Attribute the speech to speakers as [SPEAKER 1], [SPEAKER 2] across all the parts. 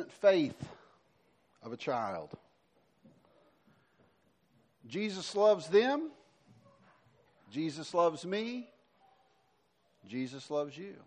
[SPEAKER 1] innocent faith of a child. Jesus loves them. Jesus loves me. Jesus loves you.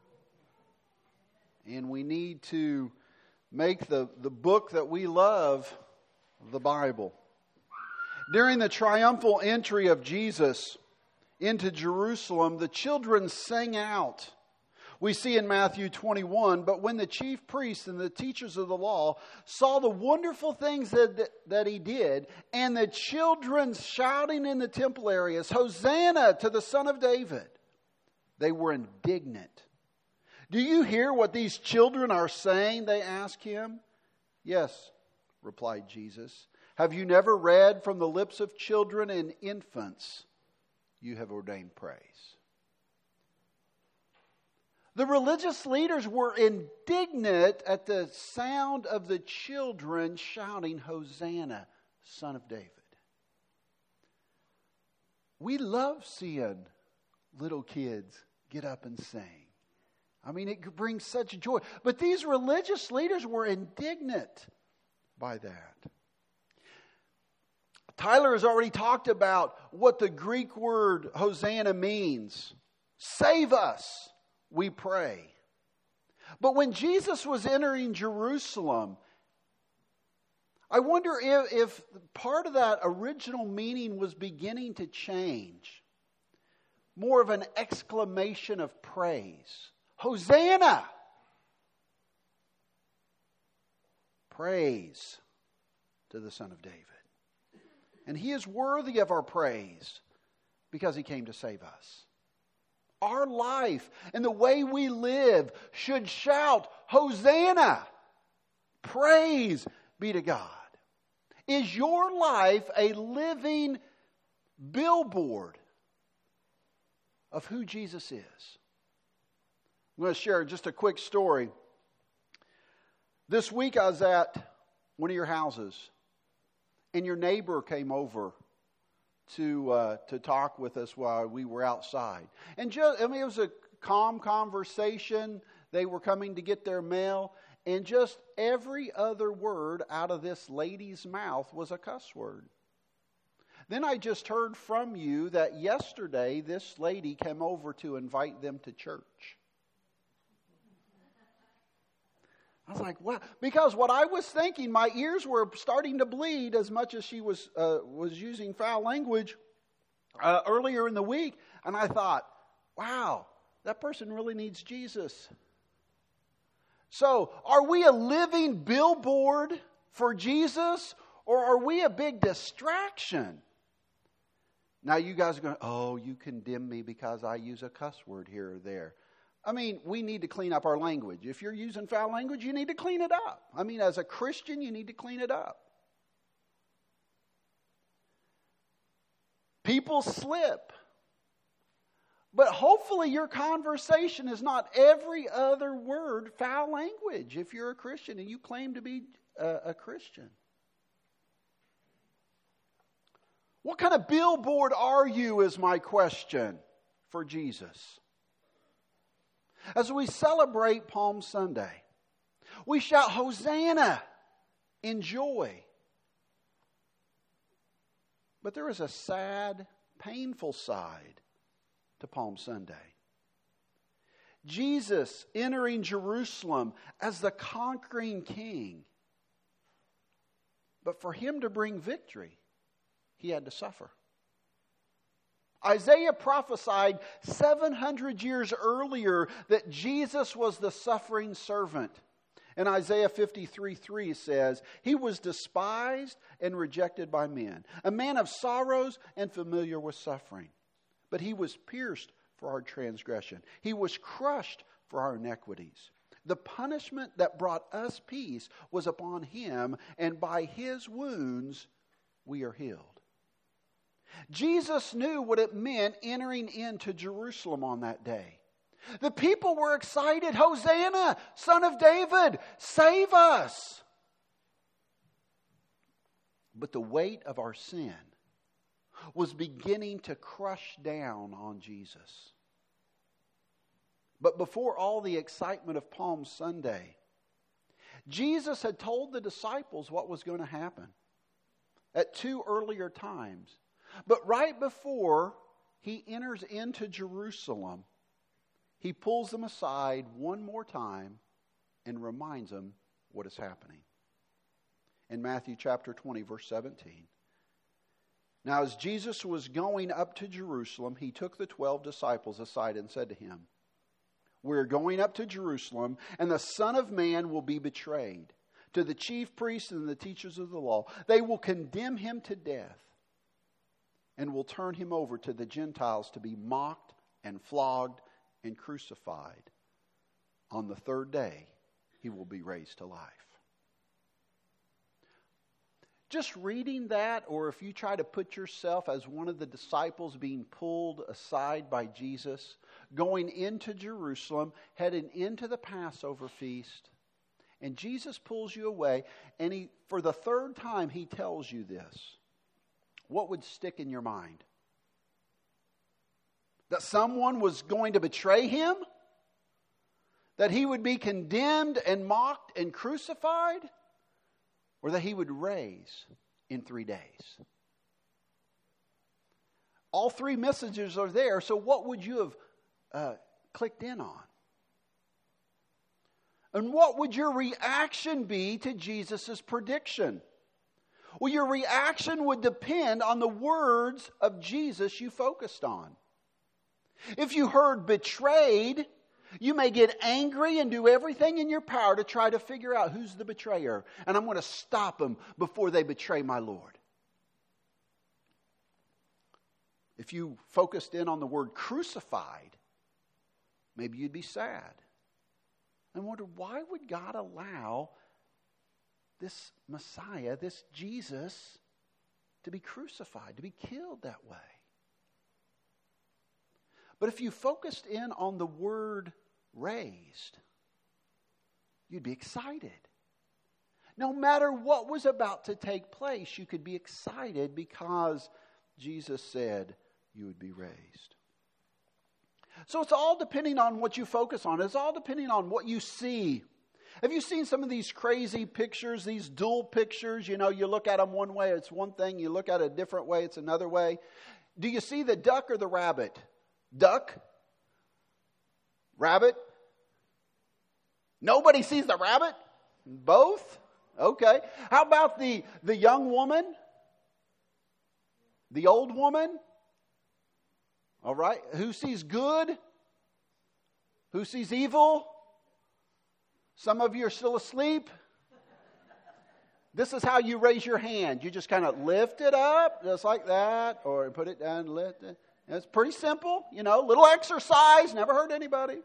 [SPEAKER 1] And we need to make the book that we love the Bible. During the triumphal entry of Jesus into Jerusalem, the children sang out. We see in Matthew 21, but when the chief priests and the teachers of the law saw the wonderful things that he did, and the children shouting in the temple areas, Hosanna to the Son of David, they were indignant. Do you hear what these children are saying? They asked him. Yes, replied Jesus. Have you never read from the lips of children and infants, you have ordained praise? The religious leaders were indignant at the sound of the children shouting, Hosanna, Son of David. We love seeing little kids get up and sing. I mean, it brings such joy. But these religious leaders were indignant by that. Tyler has already talked about what the Greek word Hosanna means. Save us, we pray. But when Jesus was entering Jerusalem, I wonder if part of that original meaning was beginning to change. More of an exclamation of praise. Hosanna! Praise to the Son of David. And He is worthy of our praise because He came to save us. Our life and the way we live should shout, Hosanna! Praise be to God. Is your life a living billboard of who Jesus is? I'm going to share just a quick story. This week I was at one of your houses, and your neighbor came over to talk with us while we were outside. And it was a calm conversation. They were coming to get their mail, and just every other word out of this lady's mouth was a cuss word. Then I just heard from you that yesterday this lady came over to invite them to church. I was like, wow. Because what I was thinking, my ears were starting to bleed as much as she was using foul language earlier in the week. And I thought, wow, that person really needs Jesus. So, are we a living billboard for Jesus, or are we a big distraction? Now you guys are going, oh, you condemn me because I use a cuss word here or there. I mean, we need to clean up our language. If you're using foul language, you need to clean it up. I mean, as a Christian, you need to clean it up. People slip. But hopefully your conversation is not every other word foul language if you're a Christian and you claim to be a Christian. What kind of billboard are you is my question for Jesus. As we celebrate Palm Sunday, we shout Hosanna in joy. But there is a sad, painful side to Palm Sunday. Jesus entering Jerusalem as the conquering king. But for Him to bring victory, He had to suffer. Isaiah prophesied 700 years earlier that Jesus was the suffering servant. And Isaiah 53:3 says, He was despised and rejected by men, a man of sorrows and familiar with suffering. But He was pierced for our transgression. He was crushed for our iniquities. The punishment that brought us peace was upon Him, and by His wounds we are healed. Jesus knew what it meant entering into Jerusalem on that day. The people were excited. Hosanna, Son of David, save us. But the weight of our sin was beginning to crush down on Jesus. But before all the excitement of Palm Sunday, Jesus had told the disciples what was going to happen at 2 earlier times. But right before he enters into Jerusalem, he pulls them aside one more time and reminds them what is happening. In Matthew chapter 20, verse 17. Now, as Jesus was going up to Jerusalem, he took the 12 disciples aside and said to him, "We're going up to Jerusalem, and the Son of Man will be betrayed to the chief priests and the teachers of the law. They will condemn him to death and will turn him over to the Gentiles to be mocked and flogged and crucified. On the third day, he will be raised to life." Just reading that, or if you try to put yourself as one of the disciples being pulled aside by Jesus, going into Jerusalem, heading into the Passover feast, and Jesus pulls you away, and for the third time he tells you this, what would stick in your mind? That someone was going to betray him? That he would be condemned and mocked and crucified? Or that he would raise in 3 days? All three messages are there, so what would you have clicked in on? And what would your reaction be to Jesus' prediction? Well, your reaction would depend on the words of Jesus you focused on. If you heard betrayed, you may get angry and do everything in your power to try to figure out who's the betrayer. And I'm going to stop them before they betray my Lord. If you focused in on the word crucified, maybe you'd be sad and wonder, why would God allow this Messiah, this Jesus, to be crucified, to be killed that way? But if you focused in on the word raised, you'd be excited. No matter what was about to take place, you could be excited because Jesus said you would be raised. So it's all depending on what you focus on. It's all depending on what you see. Have you seen some of these crazy pictures, these dual pictures? You know, you look at them one way, it's one thing. You look at it a different way, it's another way. Do you see the duck or the rabbit? Duck? Rabbit? Nobody sees the rabbit? Both? Okay. How about the young woman? The old woman? All right. Who sees good? Who sees evil? Some of you are still asleep. This is how you raise your hand. You just kind of lift it up, just like that, or put it down, lift it. It's pretty simple, little exercise, never hurt anybody.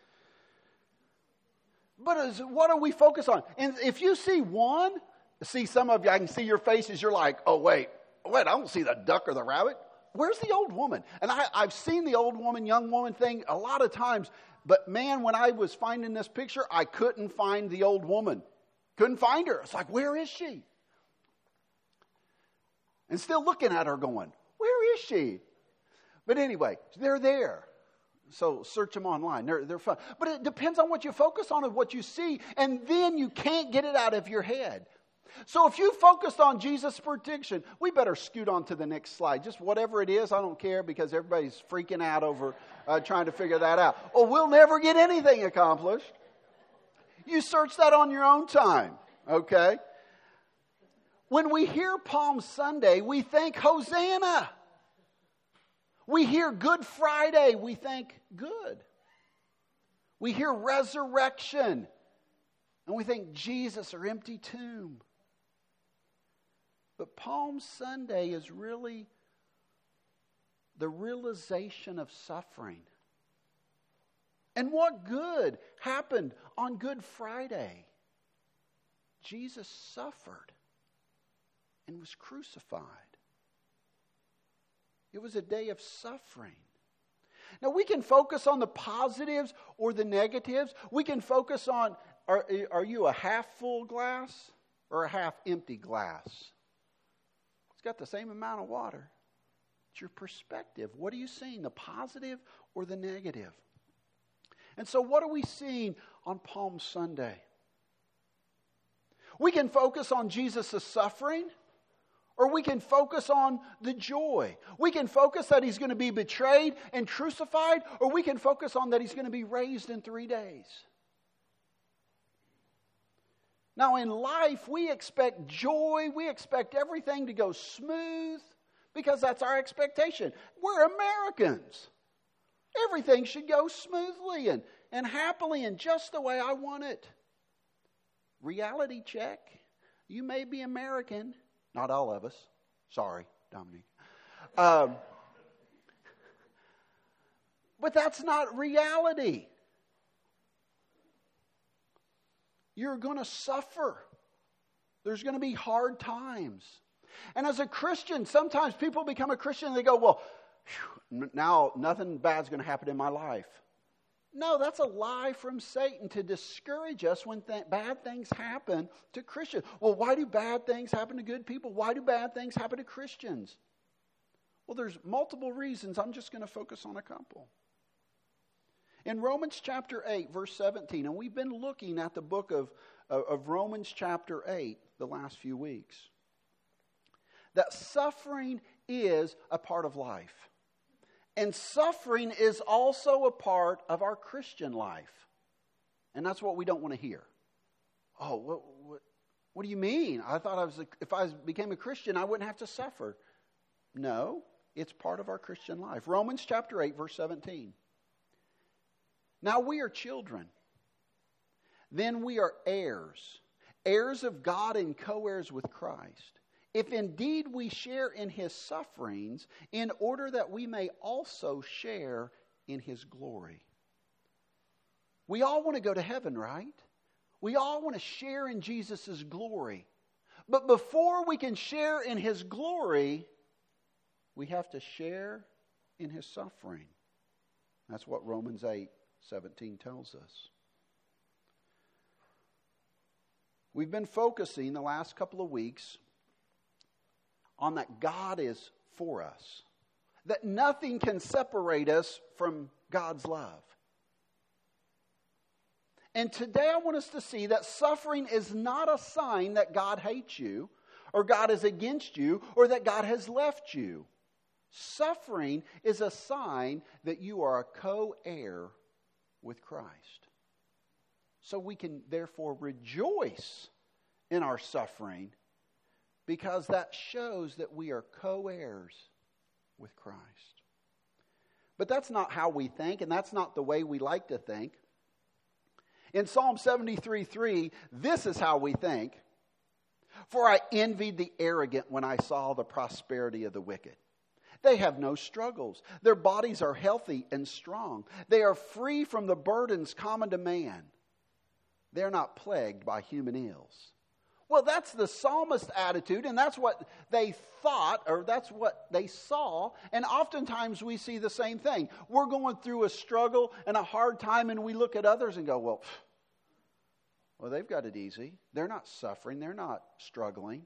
[SPEAKER 1] But what do we focus on? And if you see one, some of you, I can see your faces, you're like, oh, wait, I don't see the duck or the rabbit. Where's the old woman? And I've seen the old woman, young woman thing a lot of times, but man, when I was finding this picture, I couldn't find the old woman. Couldn't find her. It's like, where is she? And still looking at her going, where is she? But anyway, they're there. So search them online. They're fun. But it depends on what you focus on and what you see. And then you can't get it out of your head. So if you focused on Jesus' prediction, we better scoot on to the next slide. Just whatever it is, I don't care, because everybody's freaking out over trying to figure that out. Oh, we'll never get anything accomplished. You search that on your own time. Okay? When we hear Palm Sunday, we think Hosanna. We hear Good Friday, we think good. We hear resurrection, and we think Jesus or empty tomb. But Palm Sunday is really the realization of suffering. And what good happened on Good Friday? Jesus suffered and was crucified. It was a day of suffering. Now, we can focus on the positives or the negatives. We can focus on, are you a half full glass or a half empty glass? It's got the same amount of water. It's your perspective. What are you seeing, the positive or the negative? And so what are we seeing on Palm Sunday? We can focus on Jesus' suffering, or we can focus on the joy. We can focus that He's going to be betrayed and crucified, or we can focus on that He's going to be raised in 3 days. Now in life, we expect joy, we expect everything to go smooth, because that's our expectation. We're Americans. Everything should go smoothly and happily and just the way I want it. Reality check. You may be American. Not all of us. Sorry, Dominique. But that's not reality. You're going to suffer. There's going to be hard times. And as a Christian, sometimes people become a Christian and they go, well, now nothing bad's going to happen in my life. No, that's a lie from Satan to discourage us when bad things happen to Christians. Well, why do bad things happen to good people? Why do bad things happen to Christians? Well, there's multiple reasons. I'm just going to focus on a couple. In Romans chapter 8, verse 17, and we've been looking at the book of Romans chapter 8 the last few weeks, that suffering is a part of life. And suffering is also a part of our Christian life. And that's what we don't want to hear. Oh, what do you mean? I thought if I became a Christian, I wouldn't have to suffer. No, it's part of our Christian life. Romans chapter 8, verse 17. Now we are children. Then we are heirs. Heirs of God and co-heirs with Christ. If indeed we share in His sufferings, in order that we may also share in His glory. We all want to go to heaven, right? We all want to share in Jesus' glory. But before we can share in His glory, we have to share in His suffering. That's what Romans 8:17 tells us. We've been focusing the last couple of weeks on that God is for us. That nothing can separate us from God's love. And today I want us to see that suffering is not a sign that God hates you, or God is against you, or that God has left you. Suffering is a sign that you are a co-heir with Christ. So we can therefore rejoice in our suffering, because that shows that we are co-heirs with Christ. But that's not how we think, and that's not the way we like to think. In Psalm 73:3, this is how we think. For I envied the arrogant when I saw the prosperity of the wicked. They have no struggles. Their bodies are healthy and strong. They are free from the burdens common to man. They're not plagued by human ills. Well, that's the psalmist's attitude, and that's what they thought, or that's what they saw. And oftentimes we see the same thing. We're going through a struggle and a hard time, and we look at others and go, well, they've got it easy. They're not suffering. They're not struggling.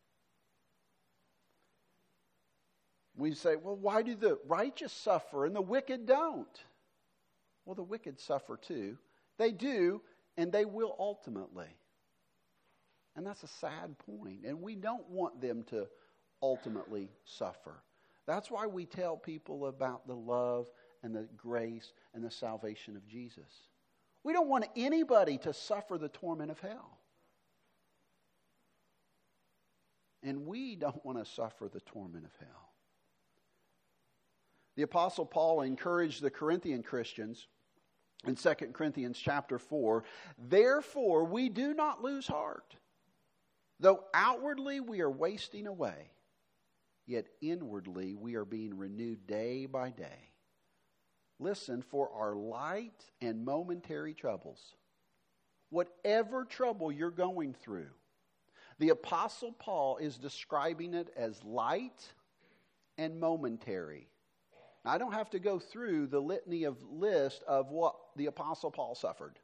[SPEAKER 1] We say, well, why do the righteous suffer and the wicked don't? Well, the wicked suffer too. They do, and they will ultimately. And that's a sad point. And we don't want them to ultimately suffer. That's why we tell people about the love and the grace and the salvation of Jesus. We don't want anybody to suffer the torment of hell. And we don't want to suffer the torment of hell. The Apostle Paul encouraged the Corinthian Christians in 2 Corinthians chapter 4, therefore we do not lose heart. Though outwardly we are wasting away, yet inwardly we are being renewed day by day. Listen, for our light and momentary troubles, whatever trouble you're going through, the Apostle Paul is describing it as light and momentary. Now, I don't have to go through the litany of list of what the Apostle Paul suffered.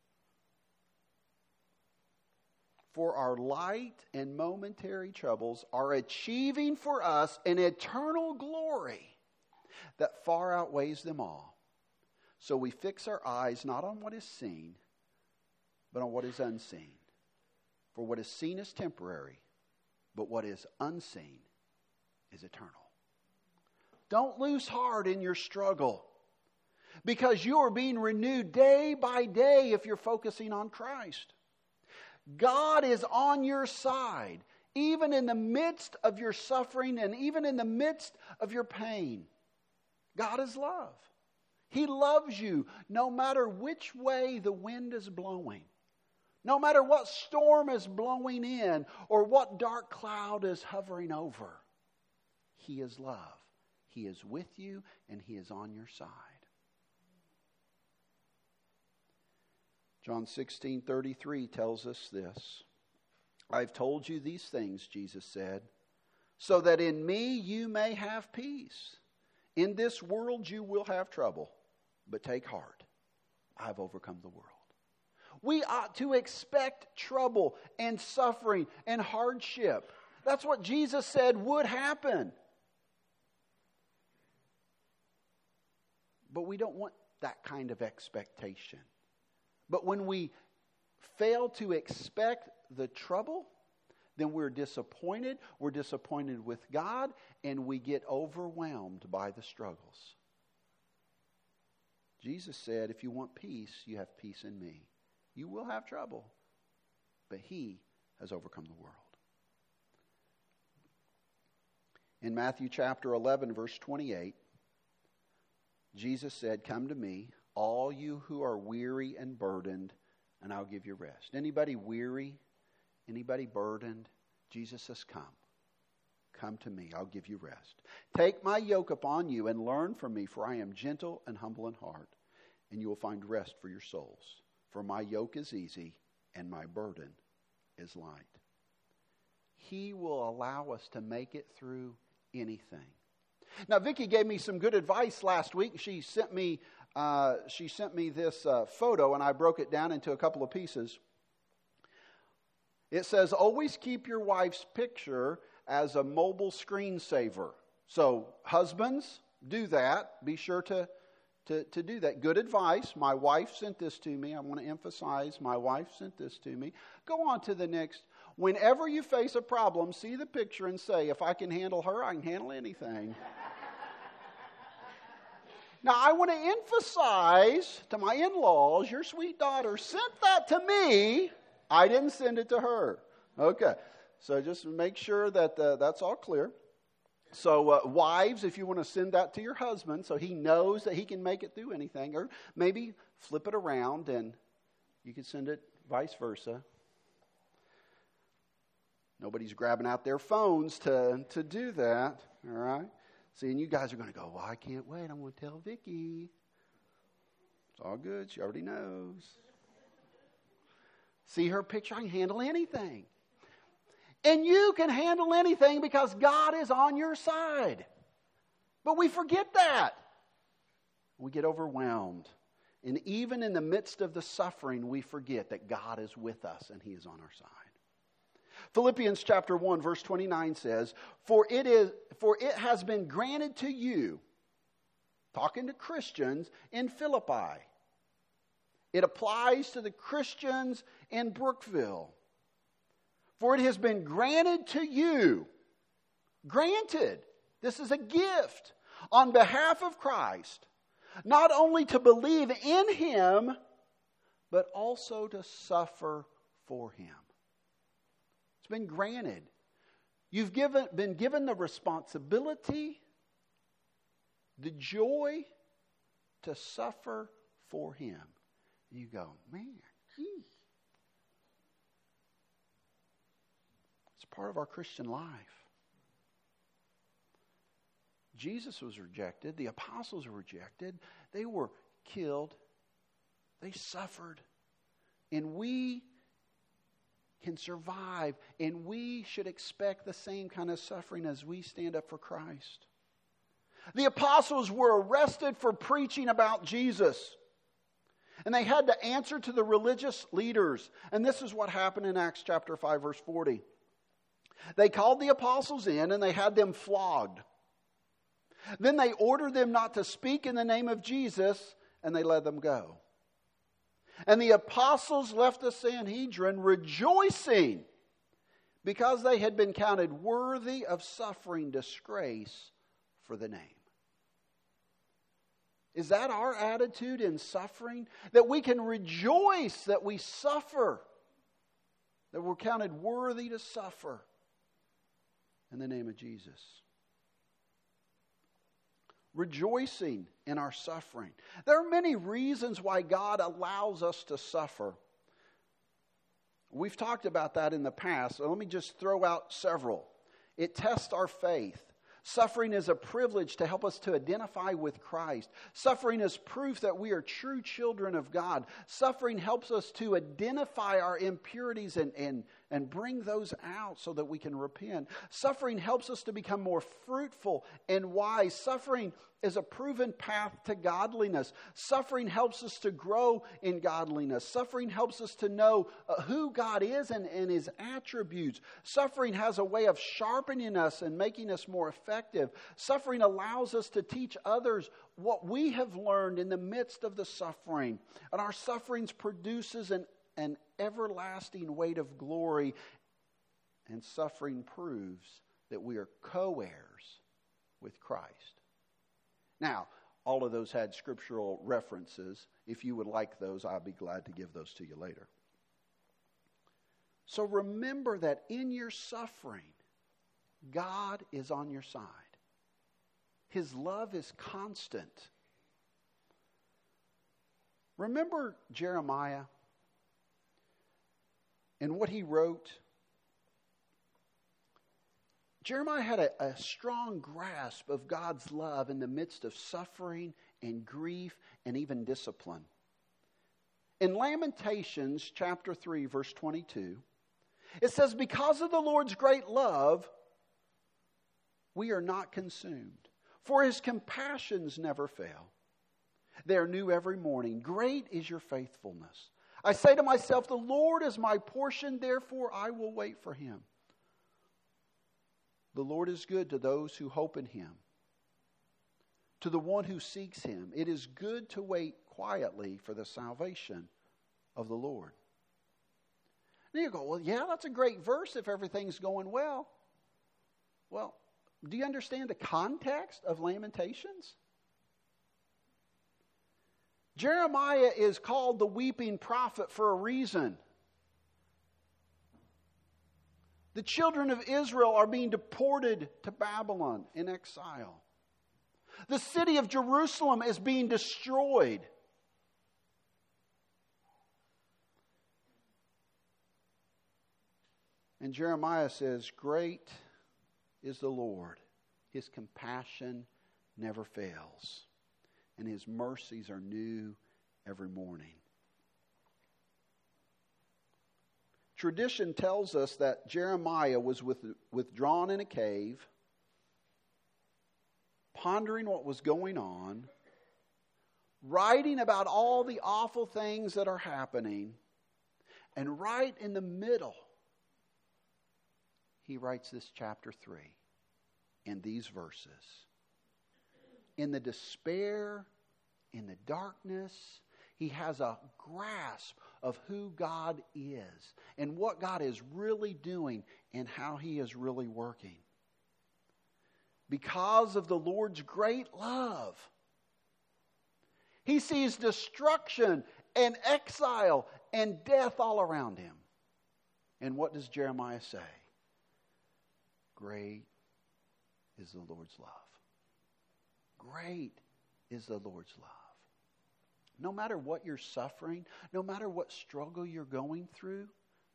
[SPEAKER 1] For our light and momentary troubles are achieving for us an eternal glory that far outweighs them all. So we fix our eyes not on what is seen, but on what is unseen. For what is seen is temporary, but what is unseen is eternal. Don't lose heart in your struggle, because you are being renewed day by day if you're focusing on Christ. God is on your side, even in the midst of your suffering and even in the midst of your pain. God is love. He loves you no matter which way the wind is blowing. No matter what storm is blowing in or what dark cloud is hovering over. He is love. He is with you and He is on your side. John 16:33 tells us this. I've told you these things, Jesus said, so that in me you may have peace. In this world you will have trouble, but take heart. I've overcome the world. We ought to expect trouble and suffering and hardship. That's what Jesus said would happen. But we don't want that kind of expectation. But when we fail to expect the trouble, then we're disappointed with God, and we get overwhelmed by the struggles. Jesus said, if you want peace, you have peace in me. You will have trouble, but He has overcome the world. In Matthew chapter 11, verse 28, Jesus said, come to me, all you who are weary and burdened, and I'll give you rest. Anybody weary? Anybody burdened? Jesus says, come. Come to me, I'll give you rest. Take my yoke upon you and learn from me, for I am gentle and humble in heart, and you will find rest for your souls. For my yoke is easy and my burden is light. He will allow us to make it through anything. Now, Vicki gave me some good advice last week. She sent me this photo, and I broke it down into a couple of pieces. It says, always keep your wife's picture as a mobile screensaver. So, husbands, do that. Be sure to do that. Good advice. My wife sent this to me. I want to emphasize, my wife sent this to me. Go on to the next. Whenever you face a problem, see the picture and say, if I can handle her, I can handle anything. Now, I want to emphasize to my in-laws, your sweet daughter sent that to me. I didn't send it to her. Okay. So just make sure that that's all clear. So wives, if you want to send that to your husband so he knows that he can make it through anything, or maybe flip it around and you can send it vice versa. Nobody's grabbing out their phones to do that, all right? See, and you guys are going to go, well, I can't wait. I'm going to tell Vicki. It's all good. She already knows. See her picture? I can handle anything. And you can handle anything because God is on your side. But we forget that. We get overwhelmed. And even in the midst of the suffering, we forget that God is with us and He is on our side. Philippians chapter 1, verse 29 says, For it has been granted to you, talking to Christians in Philippi. It applies to the Christians in Brookville. For it has been granted to you, granted, this is a gift, on behalf of Christ, not only to believe in Him, but also to suffer for Him. It's been granted. You've been given the responsibility, the joy to suffer for Him. And you go, man, gee. It's part of our Christian life. Jesus was rejected. The apostles were rejected. They were killed. They suffered. And we can survive. And we should expect the same kind of suffering as we stand up for Christ. The apostles were arrested for preaching about Jesus. And they had to answer to the religious leaders. And this is what happened in Acts chapter 5, verse 40. They called the apostles in and they had them flogged. Then they ordered them not to speak in the name of Jesus, and they let them go. And the apostles left the Sanhedrin rejoicing because they had been counted worthy of suffering disgrace for the name. Is that our attitude in suffering? That we can rejoice that we suffer, that we're counted worthy to suffer in the name of Jesus. Rejoicing in our suffering. There are many reasons why God allows us to suffer. We've talked about that in the past, so let me just throw out several. It tests our faith. Suffering is a privilege to help us to identify with Christ. Suffering is proof that we are true children of God. Suffering helps us to identify our impurities and bring those out so that we can repent. Suffering helps us to become more fruitful and wise. Suffering is a proven path to godliness. Suffering helps us to grow in godliness. Suffering helps us to know who God is and His attributes. Suffering has a way of sharpening us and making us more effective. Suffering allows us to teach others what we have learned in the midst of the suffering. And our sufferings produces an everlasting weight of glory, and suffering proves that we are co-heirs with Christ. Now, all of those had scriptural references. If you would like those, I'll be glad to give those to you later. So remember that in your suffering, God is on your side. His love is constant. Remember Jeremiah and what he wrote? Jeremiah had a strong grasp of God's love in the midst of suffering and grief and even discipline. In Lamentations chapter 3, verse 22, it says, "Because of the Lord's great love, we are not consumed, for His compassions never fail. They are new every morning. Great is your faithfulness. I say to myself, the Lord is my portion, therefore I will wait for Him. The Lord is good to those who hope in Him, to the one who seeks Him. It is good to wait quietly for the salvation of the Lord." And you go, well, yeah, that's a great verse if everything's going well. Well, do you understand the context of Lamentations? Jeremiah is called the weeping prophet for a reason. The children of Israel are being deported to Babylon in exile. The city of Jerusalem is being destroyed. And Jeremiah says, "Great is the Lord. His compassion never fails, and His mercies are new every morning." Tradition tells us that Jeremiah was withdrawn in a cave, pondering what was going on, writing about all the awful things that are happening, and right in the middle, he writes this chapter 3 in these verses. In the despair, in the darkness, he has a grasp of who God is and what God is really doing and how He is really working. Because of the Lord's great love, he sees destruction and exile and death all around him. And what does Jeremiah say? Great is the Lord's love. Great is the Lord's love. No matter what you're suffering, no matter what struggle you're going through,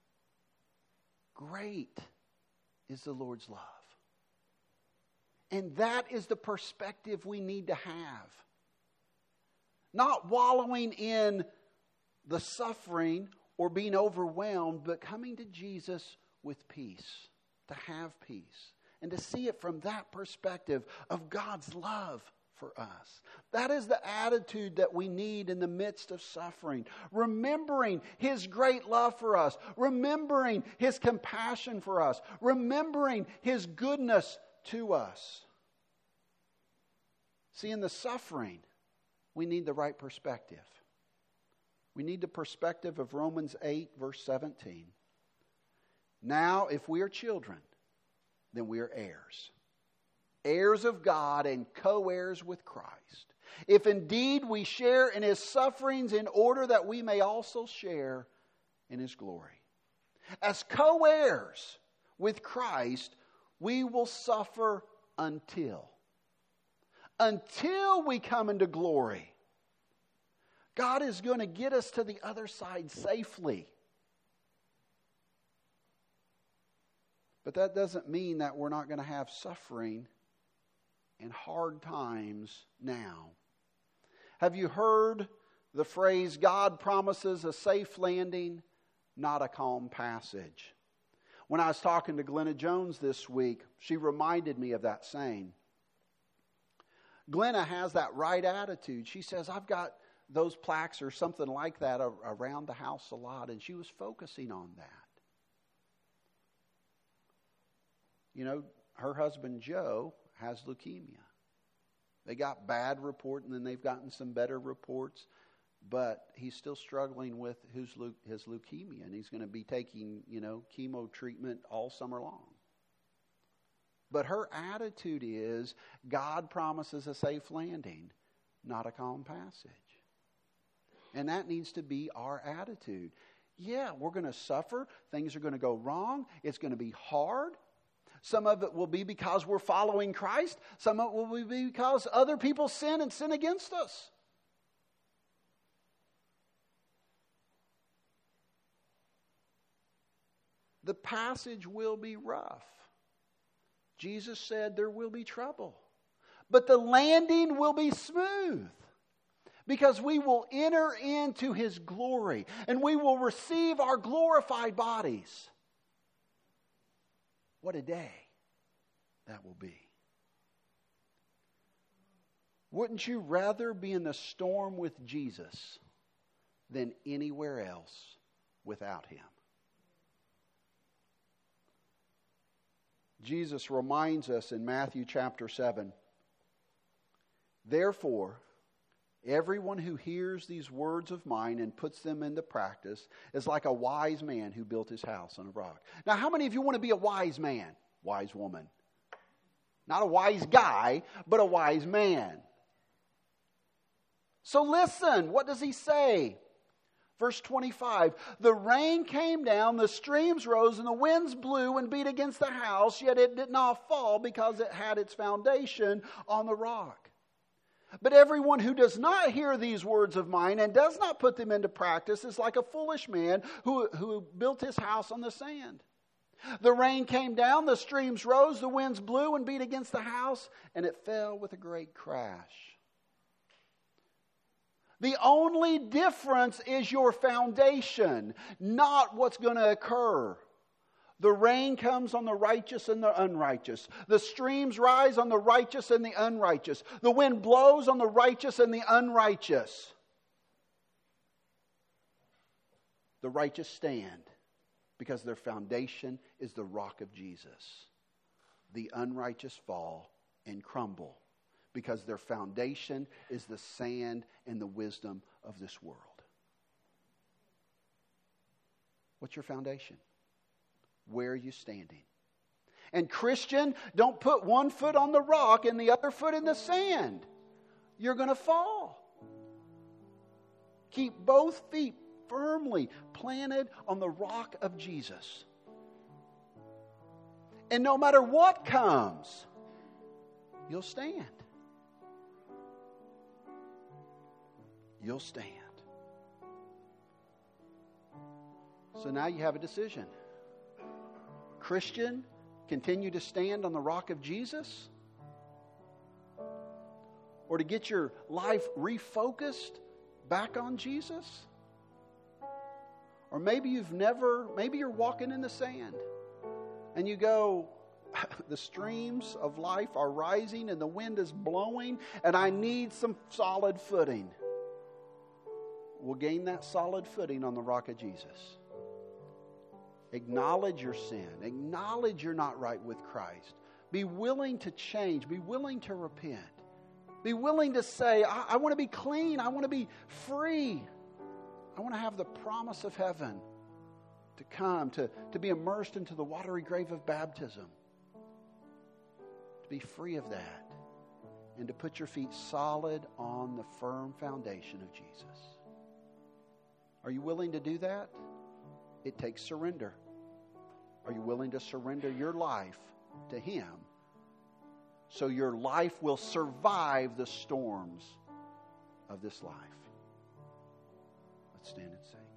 [SPEAKER 1] great is the Lord's love. And that is the perspective we need to have. Not wallowing in the suffering or being overwhelmed, but coming to Jesus with peace, to have peace, and to see it from that perspective of God's love for us. That is the attitude that we need in the midst of suffering. Remembering His great love for us. Remembering His compassion for us. Remembering His goodness to us. See, in the suffering, we need the right perspective. We need the perspective of Romans 8, verse 17. Now, if we are children, then we are heirs. Heirs of God and co-heirs with Christ. If indeed we share in His sufferings, in order that we may also share in His glory. As co-heirs with Christ, we will suffer until we come into glory. God is going to get us to the other side safely. But that doesn't mean that we're not going to have suffering and hard times now. Have you heard the phrase, God promises a safe landing, not a calm passage? When I was talking to Glenna Jones this week, she reminded me of that saying. Glenna has that right attitude. She says, I've got those plaques or something like that around the house a lot, and she was focusing on that. You know, her husband Joe has leukemia. They got bad report, and then they've gotten some better reports, but he's still struggling with his leukemia, and he's going to be taking, chemo treatment all summer long. But her attitude is, God promises a safe landing, not a calm passage. And that needs to be our attitude. Yeah, we're going to suffer. Things are going to go wrong. It's going to be hard. Some of it will be because we're following Christ. Some of it will be because other people sin and sin against us. The passage will be rough. Jesus said there will be trouble. But the landing will be smooth. Because we will enter into His glory. And we will receive our glorified bodies. What a day that will be. Wouldn't you rather be in the storm with Jesus than anywhere else without Him? Jesus reminds us in Matthew chapter 7, therefore, everyone who hears these words of mine and puts them into practice is like a wise man who built his house on a rock. Now, how many of you want to be a wise man? Wise woman. Not a wise guy, but a wise man. So listen, what does he say? Verse 25, the rain came down, the streams rose, and the winds blew and beat against the house, yet it did not fall because it had its foundation on the rock. But everyone who does not hear these words of mine and does not put them into practice is like a foolish man who built his house on the sand. The rain came down, the streams rose, the winds blew and beat against the house, and it fell with a great crash. The only difference is your foundation, not what's going to occur. The rain comes on the righteous and the unrighteous. The streams rise on the righteous and the unrighteous. The wind blows on the righteous and the unrighteous. The righteous stand because their foundation is the rock of Jesus. The unrighteous fall and crumble because their foundation is the sand and the wisdom of this world. What's your foundation? Where are you standing? And Christian, don't put one foot on the rock and the other foot in the sand. You're going to fall. Keep both feet firmly planted on the rock of Jesus. And no matter what comes, you'll stand. You'll stand. So now you have a decision. Christian, continue to stand on the rock of Jesus? Or to get your life refocused back on Jesus? Or maybe you're walking in the sand and you go, the streams of life are rising and the wind is blowing and I need some solid footing. We'll gain that solid footing on the rock of Jesus. Acknowledge your sin. Acknowledge you're not right with Christ. Be willing to change. Be willing to repent. Be willing to say, I want to be clean. I want to be free. I want to have the promise of heaven. to come, to be immersed into the watery grave of baptism, to be free of that, and to put your feet solid on the firm foundation of Jesus. Are you willing to do that? It takes surrender. Are you willing to surrender your life to Him so your life will survive the storms of this life? Let's stand and sing.